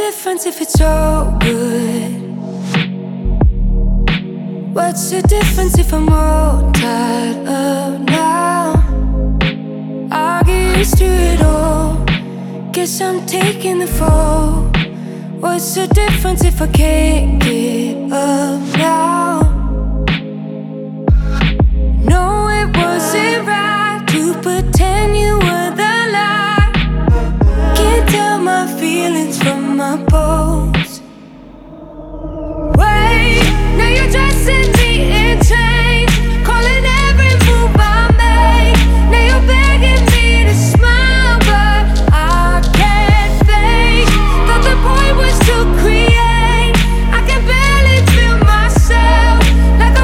difference if it's so good? What's the difference if I'm all tied up now? I get used to it all. Guess I'm taking the fall. What's the difference if I can't get up now?